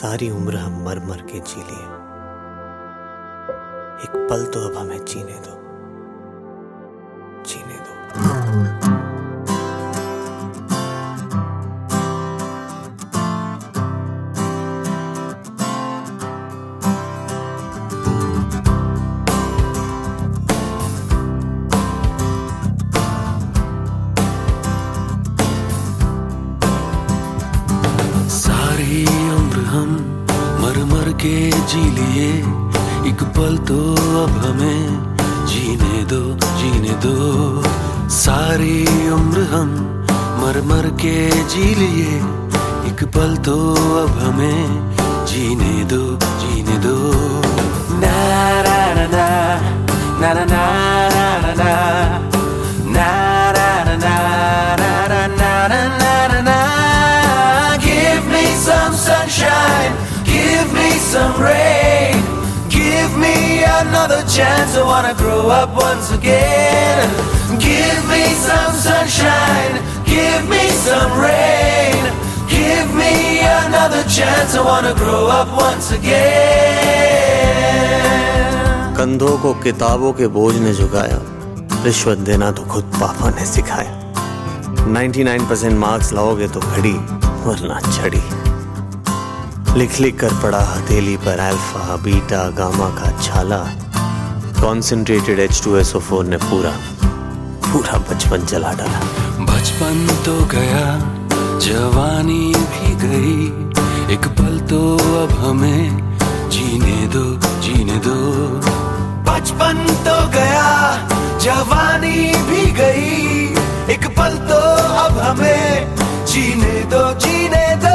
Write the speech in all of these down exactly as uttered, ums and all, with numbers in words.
सारी उम्र हम मर मर के जी लिए, एक पल तो अब हमें जीने दो, जीने दो। सारी उम्र हम मर मर के जी लिए, एक पल तो अब हमें जीने दो, जीने दो। सारी उम्र हम मर मर के जी लिए, एक पल तो अब हमें जीने दो, जीने दो। ना ना ना ना ना ना ना ना ना ना ना ना ना ना। Give me some sunshine, give me some rain, give me another chance, I wanna grow up once again. Give me some sunshine, give me some rain, give me another chance, I wanna grow up once again. कंधों को किताबों के बोझ ने झुकाया, रिश्वत देना तो खुद पापा ने सिखाया। निन्यानवे परसेंट मार्क्स लाओगे तो घड़ी वरना छड़ी, लिख लिख कर पड़ा हथेली पर अल्फा बीटा गामा का छाला। Concentrated H two S O four ने पूरा पूरा बचपन जला डाला। बचपन तो गया, जवानी भी गई, एक पल तो अब हमें जीने दो, जीने दो। बचपन तो गया, जवानी भी गई, एक पल तो अब हमें जीने दो, जीने दो।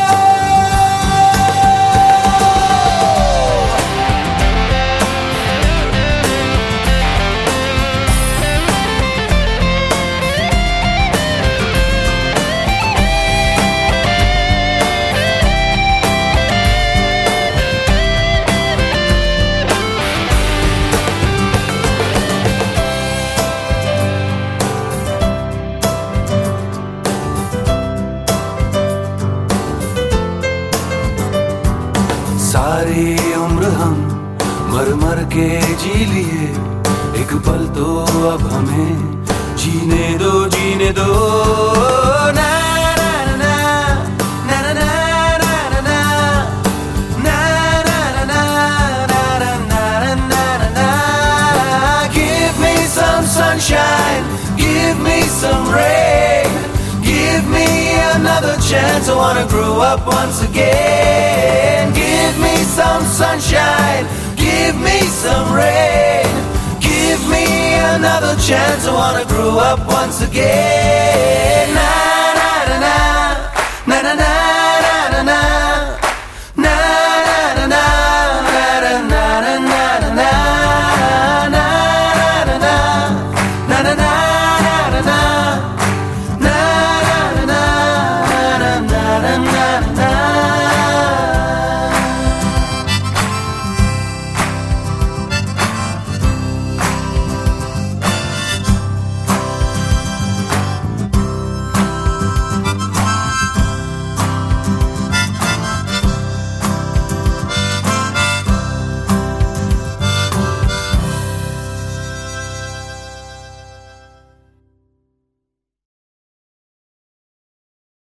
सारी उम्र हम मर मर के जी लिए, एक पल तो अब हमें जीने दो, जीने दो। ना ना ना ना ना ना ना ना ना ना ना ना। Give me some sunshine, give me some rain, give me another chance, I wanna grow up once again. Give me some sunshine, give me some rain, give me another chance, I wanna grow up once again.